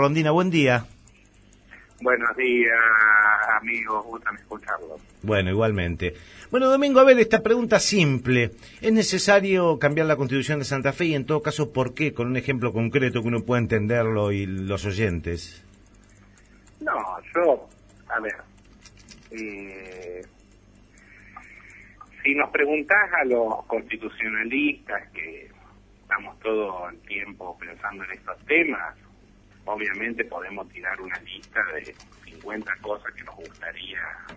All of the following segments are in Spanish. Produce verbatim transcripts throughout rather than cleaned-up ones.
Rondina, buen día. Buenos días, amigos, gustan escucharlo. Bueno, igualmente. Bueno, Domingo, a ver, esta pregunta simple. ¿Es necesario cambiar la Constitución de Santa Fe y, en todo caso, por qué? Con un ejemplo concreto que uno pueda entenderlo y los oyentes. No, yo, a ver, eh, si nos preguntás a los constitucionalistas, que estamos todo el tiempo pensando en estos temas, obviamente podemos tirar una lista de cincuenta cosas que nos gustaría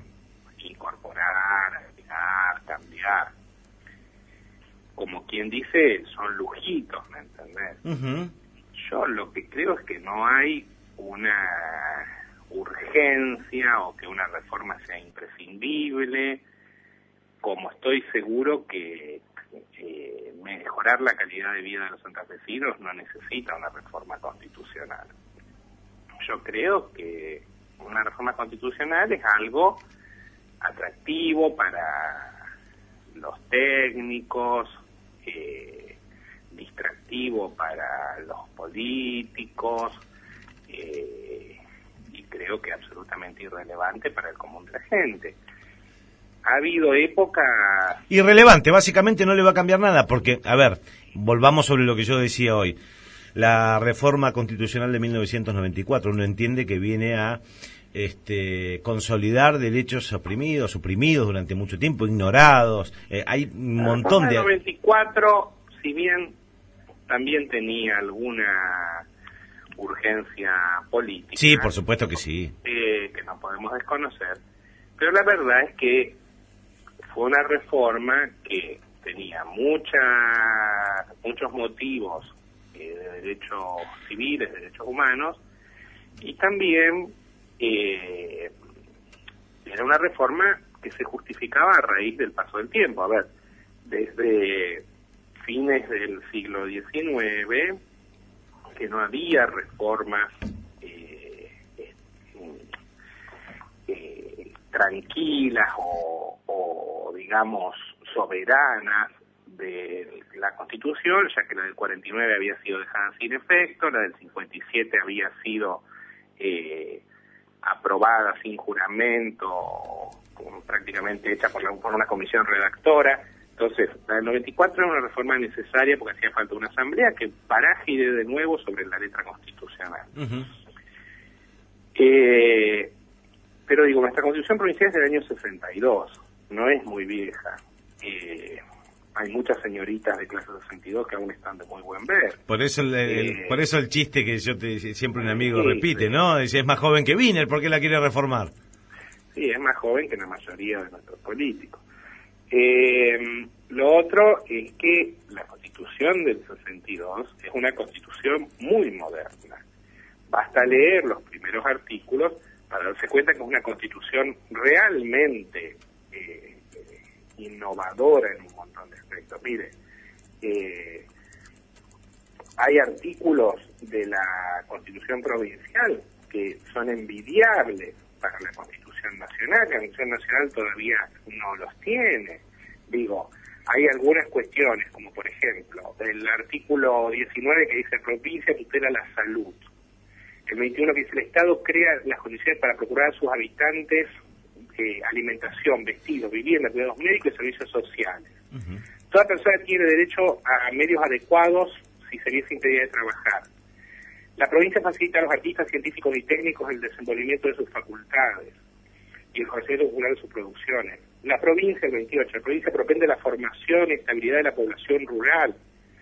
incorporar, agregar, cambiar. Como quien dice, son lujitos, ¿me entendés? Uh-huh. Yo lo que creo es que no hay una urgencia o que una reforma sea imprescindible, como estoy seguro que eh, mejorar la calidad de vida de los santafesinos no necesita una reforma constitucional. Yo creo que una reforma constitucional es algo atractivo para los técnicos, eh, distractivo para los políticos, eh, y creo que absolutamente irrelevante para el común de la gente. Ha habido épocas... Irrelevante, básicamente no le va a cambiar nada, porque, a ver, volvamos sobre lo que yo decía hoy. La reforma constitucional de mil novecientos noventa y cuatro, uno entiende que viene a este, consolidar derechos oprimidos, suprimidos durante mucho tiempo, ignorados. Eh, hay un montón de... La noventa y cuatro, si bien también tenía alguna urgencia política... Sí, por supuesto que sí. Eh, que no podemos desconocer, pero la verdad es que fue una reforma que tenía mucha, muchos motivos eh, de derechos civiles, de derechos humanos, y también eh, era una reforma que se justificaba a raíz del paso del tiempo. A ver, desde fines del siglo diecinueve, que no había reformas eh, eh, eh, tranquilas o, o, digamos, soberanas de la Constitución, ya que la del cuarenta y nueve había sido dejada sin efecto, la del cincuenta y siete había sido eh, aprobada sin juramento, prácticamente hecha por, la, por una comisión redactora. Entonces, la del noventa y cuatro era una reforma necesaria porque hacía falta una asamblea que paragide de nuevo sobre la letra constitucional. Uh-huh. Eh, pero digo, nuestra Constitución provincial es del año sesenta y dos, no es muy vieja. Eh, hay muchas señoritas de clase sesenta y dos que aún están de muy buen ver. Por eso el, el eh, por eso el chiste que yo te siempre un amigo sí, repite, sí. ¿no? Dice, es más joven que Wiener, ¿por qué la quiere reformar? Sí, es más joven que la mayoría de nuestros políticos. Eh, lo otro es que la Constitución del sesenta y dos es una Constitución muy moderna. Basta leer los primeros artículos para darse cuenta que es una Constitución realmente eh, eh, innovadora en un montón de aspectos. Mire, eh, hay artículos de la Constitución provincial que son envidiables para la Constitución nacional. La Constitución nacional todavía no los tiene. Digo, hay algunas cuestiones, como por ejemplo, el artículo diecinueve que dice provincia tutela la salud. El veintiuno que dice el Estado crea las condiciones para procurar a sus habitantes eh, alimentación, vestidos, vivienda, cuidados médicos y servicios sociales. Uh-huh. Toda persona tiene derecho a medios adecuados si se viese impedida de trabajar. La provincia facilita a los artistas, científicos y técnicos el desenvolvimiento de sus facultades y el conocimiento popular de sus producciones. La provincia, el veintiocho, la provincia propende la formación y estabilidad de la población rural.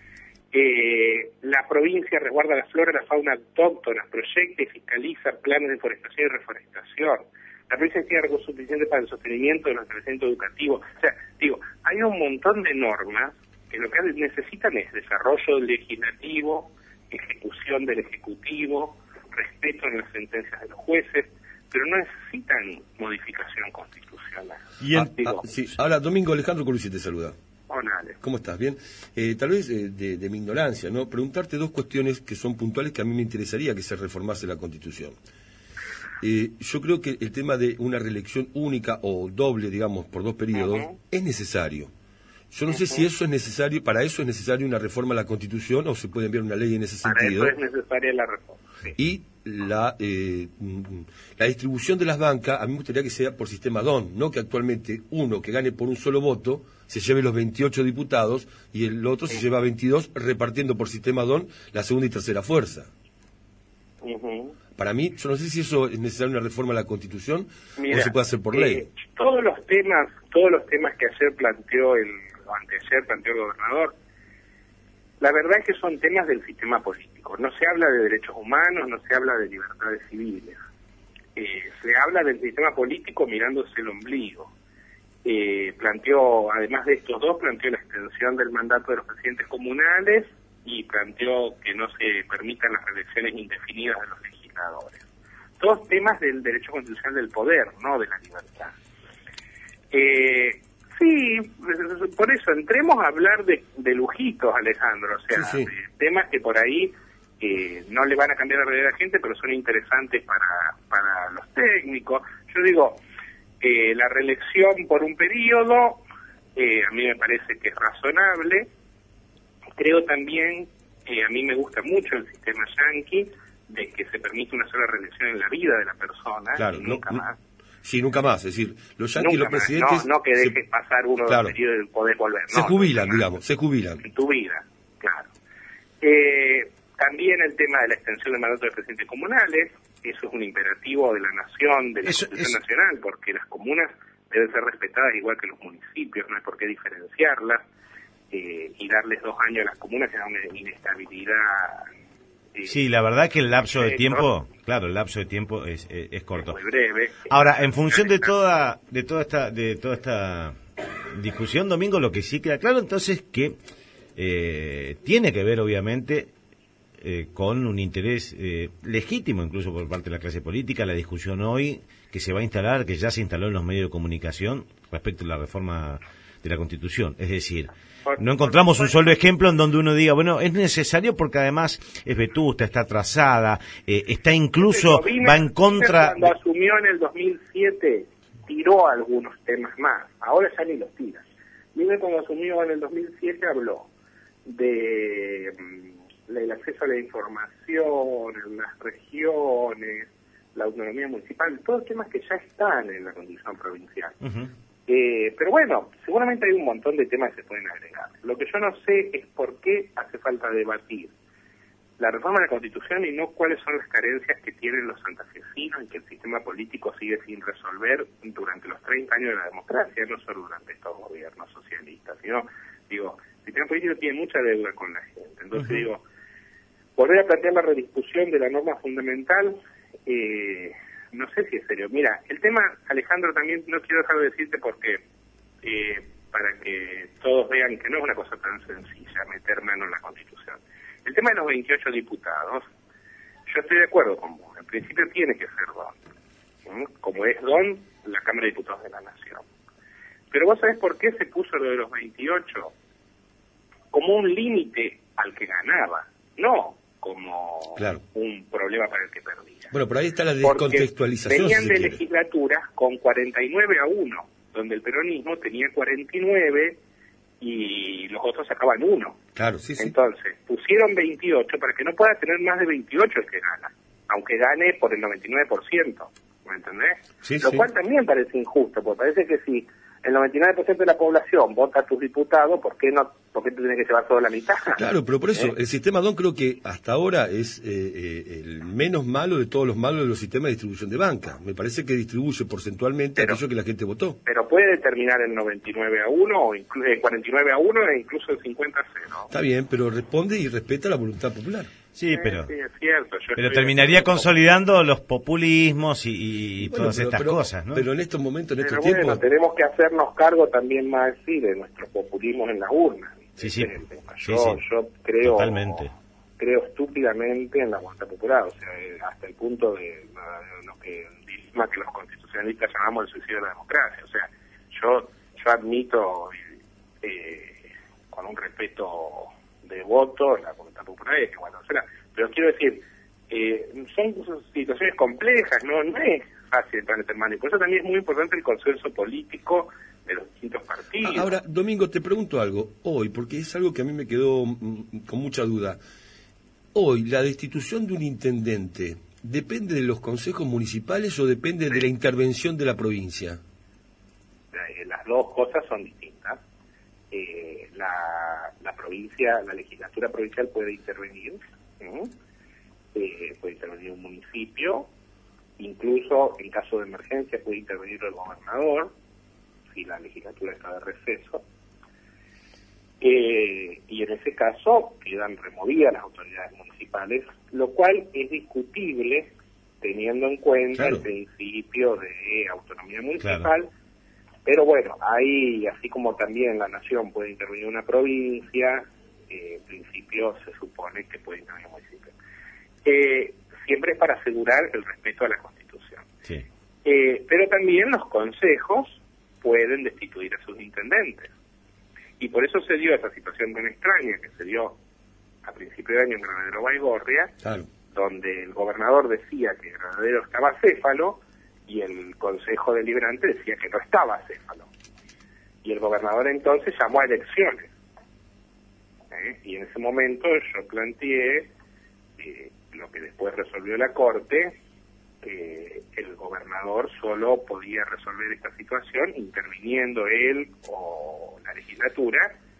Eh, la provincia resguarda la flora y la fauna autóctonas, proyecta y fiscaliza planes de forestación y reforestación. La provincia tiene recursos suficientes para el sostenimiento de los establecimientos educativos. O sea, digo, hay un montón de normas que lo que necesitan es desarrollo legislativo, ejecución del Ejecutivo, respeto en las sentencias de los jueces, pero no necesitan modificación constitucional. Y el, digo, ah, sí. Ahora, Domingo, Alejandro Colucci te saluda. Hola, Ale. ¿Cómo estás? Bien. Eh, tal vez eh, de, de mi ignorancia, ¿no? Preguntarte dos cuestiones que son puntuales que a mí me interesaría que se reformase la Constitución. Eh, yo creo que el tema de una reelección única o doble, digamos, por dos periodos, uh-huh. es necesario. Yo no uh-huh. sé si eso es necesario, para eso es necesaria una reforma a la Constitución o se puede enviar una ley en ese para sentido. Para eso es necesaria la reforma. Sí. Y la eh, la distribución de las bancas, a mí me gustaría que sea por sistema D O N, no que actualmente uno que gane por un solo voto se lleve los veintiocho diputados y el otro se lleva veintidós, repartiendo por sistema D O N la segunda y tercera fuerza. Uh-huh. Para mí, yo no sé si eso es necesario una reforma a la Constitución. Mira, o se puede hacer por eh, ley. Todos los temas, todos los temas que ayer planteó el, o anteayer planteó el gobernador, la verdad es que son temas del sistema político. No se habla de derechos humanos, no se habla de libertades civiles. Eh, se habla del sistema político mirándose el ombligo. Eh, planteó, además de estos dos, planteó la extensión del mandato de los presidentes comunales y planteó que no se permitan las reelecciones indefinidas de los legisladores. Todos temas del derecho constitucional del poder, no de la libertad. Eh, sí, por eso, entremos a hablar de, de lujitos, Alejandro, o sea, sí, sí. De temas que por ahí eh, no le van a cambiar la realidad a la gente, pero son interesantes para, para los técnicos. Yo digo, eh, la reelección por un periodo, eh, a mí me parece que es razonable. Creo también, eh, a mí me gusta mucho el sistema yanqui, de que se permite una sola reelección en la vida de la persona, claro, y nunca no, más. Sí, sí, nunca más, es decir, los yanquis y los presidentes... No, no que dejes se, pasar uno claro, del periodo y poder volver. Se no, jubilan, no, digamos, se jubilan. En tu vida, claro. Eh, también el tema de la extensión del mandato de presidentes comunales, eso es un imperativo de la nación, de la eso, Constitución eso. nacional, porque las comunas deben ser respetadas igual que los municipios, no hay por qué diferenciarlas, eh, y darles dos años a las comunas que da una inestabilidad... Sí, la verdad que el lapso de tiempo, claro, el lapso de tiempo es, es, es corto. Muy breve. Ahora, en función de toda, de toda esta, de toda esta discusión, Domingo, lo que sí queda claro entonces que eh, tiene que ver, obviamente, eh, con un interés eh, legítimo, incluso por parte de la clase política, la discusión hoy que se va a instalar, que ya se instaló en los medios de comunicación respecto a la reforma de la Constitución, es decir. No encontramos un solo ejemplo en donde uno diga, bueno, es necesario porque además es vetusta, está atrasada, eh, está incluso, Vine, va en contra... Cuando de... asumió en el dos mil siete, tiró algunos temas más, ahora ya ni los tira. Vine cuando asumió en el dos mil siete habló de um, el acceso a la información, en las regiones, la autonomía municipal, todos temas que ya están en la Constitución provincial. Uh-huh. Eh, pero bueno, seguramente hay un montón de temas que se pueden agregar. Lo que yo no sé es por qué hace falta debatir la reforma de la Constitución y no cuáles son las carencias que tienen los santafesinos y que el sistema político sigue sin resolver durante los treinta años de la democracia, no solo durante estos gobiernos socialistas, sino, digo, el sistema político tiene mucha deuda con la gente. Entonces, uh-huh. digo, volver a plantear la rediscusión de la norma fundamental, eh... no sé si es serio. Mira, el tema, Alejandro, también no quiero dejar de decirte porque, eh, para que todos vean que no es una cosa tan sencilla meter mano en la Constitución. El tema de los veintiocho diputados, yo estoy de acuerdo con vos. En principio tiene que ser D O N. ¿Mm? Como es D O N, la Cámara de Diputados de la Nación. Pero vos sabés por qué se puso lo de los veintiocho como un límite al que ganaba. No como claro. un problema para el que perdía. Bueno, por ahí está la descontextualización. Venían si de quiere. legislaturas con cuarenta y nueve a uno, donde el peronismo tenía cuarenta y nueve y los otros sacaban uno. Claro, sí, sí. Entonces, pusieron veintiocho para que no pueda tener más de veintiocho el que gana, aunque gane por el noventa y nueve por ciento, ¿me entendés? Sí, Lo sí. cual también parece injusto, porque parece que si el noventa y nueve por ciento de la población vota a tus diputados, ¿por qué no? ¿Por qué tú tienes que llevar solo la mitad? Claro, pero por eso, ¿Eh? el sistema D O N creo que hasta ahora es eh, eh, el menos malo de todos los malos de los sistemas de distribución de banca. Me parece que distribuye porcentualmente pero, aquello que la gente votó. Pero puede determinar el noventa y nueve a uno, o inclu- el cuarenta y nueve a uno e incluso el cincuenta a cero. Está bien, pero responde y respeta la voluntad popular. Sí, pero, sí, es cierto, yo pero terminaría consolidando los populismos y, y bueno, todas pero, estas pero, cosas, ¿no? Pero en estos momentos, en pero estos bueno, tiempos... tenemos que hacernos cargo también más sí de nuestros populismos en las urnas. Sí, sí. Yo, sí, sí. yo creo, Totalmente. creo estúpidamente en la voluntad popular, o sea, eh, hasta el punto de, de lo que dice que los constitucionalistas llamamos el suicidio de la democracia. O sea, yo, yo admito eh, con un respeto de voto la voluntad popular, es que bueno, o sea, pero quiero decir, eh, son situaciones complejas, no, no es fácil el planeta hermano, y por eso también es muy importante el consenso político de los distintos partidos. Ahora, Domingo, te pregunto algo, hoy, porque es algo que a mí me quedó mm, con mucha duda. Hoy, la destitución de un intendente ¿depende de los consejos municipales o depende de la intervención de la provincia? Eh, las dos cosas son distintas. Eh, la, la provincia, la legislatura provincial puede intervenir, ¿sí? eh, puede intervenir un municipio, incluso en caso de emergencia puede intervenir el gobernador, si la legislatura está de receso. Eh, y en ese caso quedan removidas las autoridades municipales, lo cual es discutible teniendo en cuenta claro. el principio de autonomía municipal, claro. Pero bueno, ahí, así como también la nación puede intervenir una provincia, eh, en principio se supone que puede intervenir un municipio. Eh, siempre es para asegurar el respeto a la Constitución. Sí. Eh, pero también los consejos pueden destituir a sus intendentes. Y por eso se dio esa situación tan extraña que se dio a principio de año en Granadero Baigorria, claro. donde el gobernador decía que Granadero estaba céfalo y el Consejo Deliberante decía que no estaba céfalo. Y el gobernador entonces llamó a elecciones. ¿Eh? Y en ese momento yo planteé eh, lo que después resolvió la Corte, que el gobernador solo podía resolver esta situación interviniendo él o la legislatura,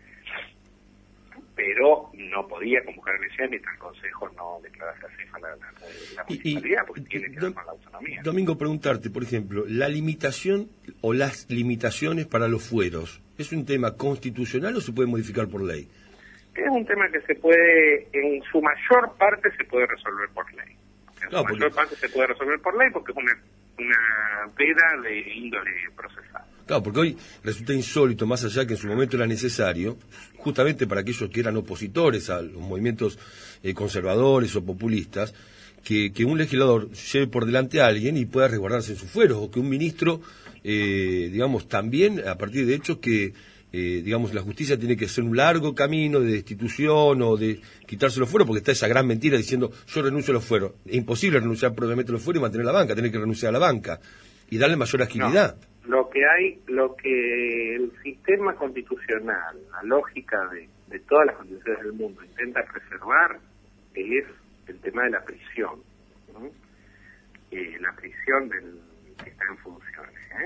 pero no podía convocar elecciones mientras el Consejo no declarase céfala la, la, la municipalidad, porque tiene que ver con la autonomía. Domingo, preguntarte, por ejemplo, la limitación o las limitaciones para los fueros, ¿es un tema constitucional o se puede modificar por ley? Es un tema que se puede, en su mayor parte se puede resolver por ley. En no, su porque... mayor parte se puede resolver por ley porque es una, una veda de índole procesal. Claro, porque hoy resulta insólito, más allá que en su momento era necesario, justamente para aquellos que eran opositores a los movimientos eh, conservadores o populistas, que, que un legislador lleve por delante a alguien y pueda resguardarse en sus fueros, o que un ministro, eh, digamos, también, a partir de hechos que, eh, digamos, la justicia tiene que hacer un largo camino de destitución o de quitarse los fueros, porque está esa gran mentira diciendo, yo renuncio a los fueros. Es imposible renunciar propiamente a los fueros y mantener la banca, tiene que renunciar a la banca y darle mayor agilidad. No. Lo que hay, lo que el sistema constitucional, la lógica de, de todas las constituciones del mundo intenta preservar es el tema de la prisión, ¿no? eh, la prisión del que está en funciones. ¿eh?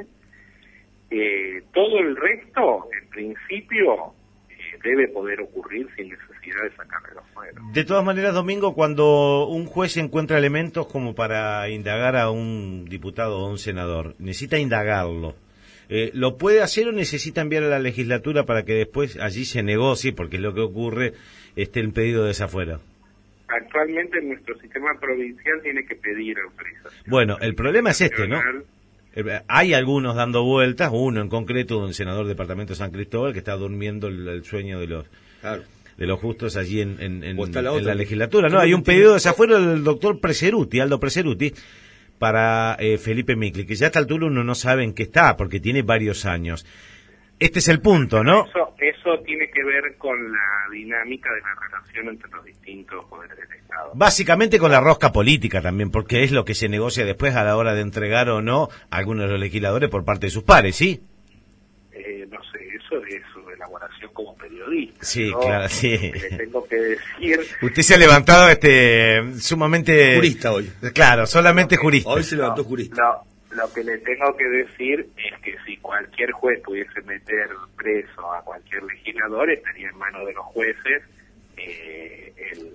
Eh, todo el resto, en principio, eh, debe poder ocurrir sin necesidad de sacarle los fueros. De todas maneras, Domingo, cuando un juez encuentra elementos como para indagar a un diputado o un senador, necesita indagarlo. Eh, ¿Lo puede hacer o necesita enviar a la legislatura para que después allí se negocie, porque es lo que ocurre, esté el pedido de desafuero? Actualmente nuestro sistema provincial tiene que pedir autorización. Bueno, el problema es este, ¿no? Hay algunos dando vueltas, uno en concreto, un senador del departamento de San Cristóbal, que está durmiendo el, el sueño de los... Claro. de los justos allí en, en, en, la, en la legislatura. No, hay un pedido de desafuero del doctor Preseruti, Aldo Preseruti, para eh, Felipe Micli, que ya a esta altura uno no sabe en qué está, porque tiene varios años. Este es el punto, ¿no? Eso, eso tiene que ver con la dinámica de la relación entre los distintos poderes del Estado. Básicamente con la rosca política también, porque es lo que se negocia después a la hora de entregar o no a algunos de los legisladores por parte de sus pares, ¿sí? Eh, no sé, eso es su elaboración como periodista. Sí, ¿no? claro, sí. Le tengo que decir... Usted se ha levantado este sumamente... Jurista hoy. Claro, solamente que, jurista. Hoy se levantó jurista. No, lo que le tengo que decir es que si cualquier juez pudiese meter preso a cualquier legislador, estaría en manos de los jueces eh, el,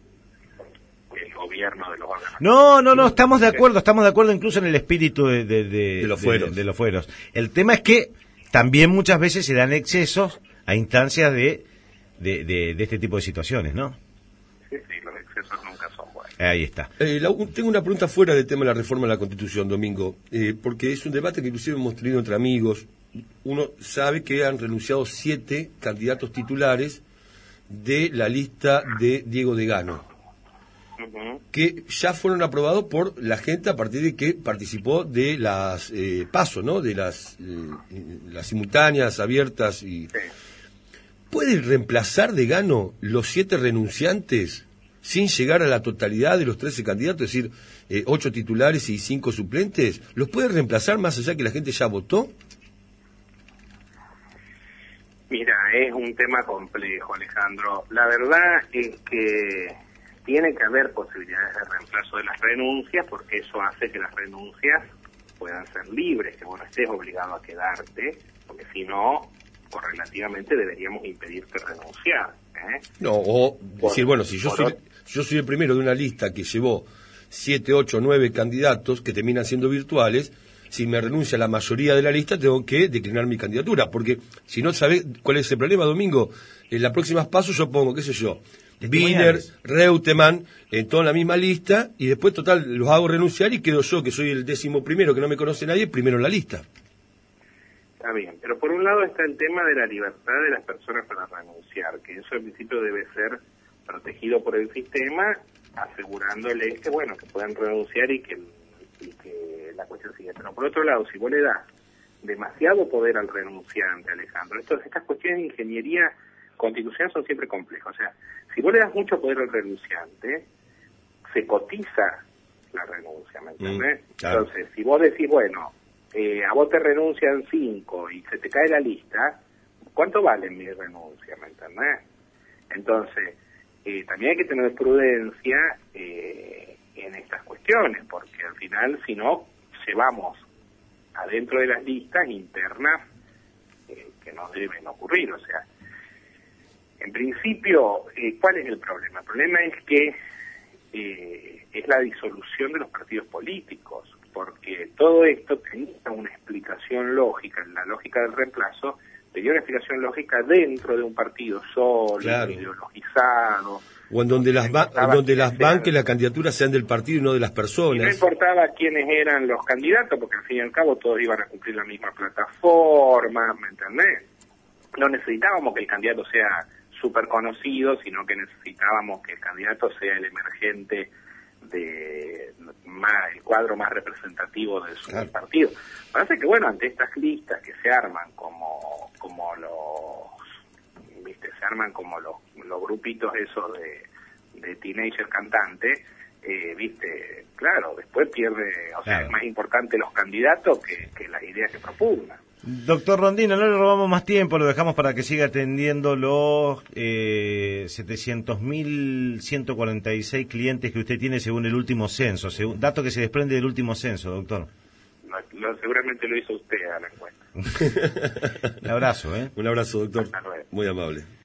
el gobierno de los órganos. No, no, no, estamos de acuerdo, estamos de acuerdo incluso en el espíritu de, de, de, de, los, fueros. de, de los fueros. El tema es que también muchas veces se dan excesos a instancias de, de, de, de este tipo de situaciones, ¿no? Sí, sí, los excesos nunca son buenos. Ahí está. Eh, la, tengo una pregunta fuera del tema de la reforma de la Constitución, Domingo, eh, porque es un debate que inclusive hemos tenido entre amigos. Uno sabe que han renunciado siete candidatos titulares de la lista de Diego Degano, uh-huh. que ya fueron aprobados por la gente a partir de que participó de las eh, PASO, ¿no? De las, eh, las simultáneas, abiertas y... Sí. ¿Puede reemplazar Degano los siete renunciantes sin llegar a la totalidad de los trece candidatos, es decir, eh, ocho titulares y cinco suplentes? ¿Los puede reemplazar más allá que la gente ya votó? Mira, es un tema complejo, Alejandro. La verdad es que tiene que haber posibilidades de reemplazo de las renuncias, porque eso hace que las renuncias puedan ser libres, que vos no estés obligado a quedarte, porque si no, correlativamente deberíamos impedirte renunciar. ¿eh? No, o Por, decir, bueno, si yo soy, otro... yo soy el primero de una lista que llevó siete, ocho, nueve candidatos que terminan siendo virtuales, si me renuncia la mayoría de la lista, tengo que declinar mi candidatura, porque si no sabés cuál es el problema, Domingo, en las próximas pasos yo pongo, qué sé yo, Wiener, Reutemann, en toda la misma lista, y después, total, los hago renunciar y quedo yo, que soy el décimo primero, que no me conoce nadie, primero en la lista. Está bien, pero por un lado está el tema de la libertad de las personas para renunciar, que eso en principio debe ser protegido por el sistema, asegurándoles que, bueno, que puedan renunciar y que, y que la cuestión sigue. Pero por otro lado, si vos le das demasiado poder al renunciante, Alejandro, esto, estas cuestiones de ingeniería constitucional son siempre complejas. O sea, si vos le das mucho poder al renunciante, se cotiza la renuncia, ¿me entendés? Mm, claro. Entonces, si vos decís, bueno, eh, a vos te renuncian cinco y se te cae la lista, ¿cuánto vale mi renuncia, me entendés? Entonces, eh, también hay que tener prudencia eh, en estas cuestiones, porque al final, si no, llevamos adentro de las listas internas eh, que no deben ocurrir. O sea, en principio, eh, ¿cuál es el problema? El problema es que eh, es la disolución de los partidos políticos, porque todo esto tenía una explicación lógica, la lógica del reemplazo, tenía una explicación lógica dentro de un partido sólido, claro, ideologizado. O en donde las, ba en donde las banques, las candidaturas sean del partido y no de las personas. Y no importaba quiénes eran los candidatos, porque al fin y al cabo todos iban a cumplir la misma plataforma, ¿me entendés? No necesitábamos que el candidato sea súper conocido, sino que necesitábamos que el candidato sea el emergente de más, el cuadro más representativo de su claro. partido. Parece que, bueno, ante estas listas que se arman como como los, viste, se arman como los, los grupitos esos de, de teenager cantantes, eh, viste, claro, después pierde, o sea, claro. es más importante los candidatos que, que las ideas que propugnan. Doctor Rondino, no le robamos más tiempo, lo dejamos para que siga atendiendo los eh, setecientos mil ciento cuarenta y seis clientes que usted tiene según el último censo, según, dato que se desprende del último censo, doctor. Lo, lo, seguramente lo hizo usted a la encuesta. Un abrazo, ¿eh? Un abrazo, doctor. Muy amable.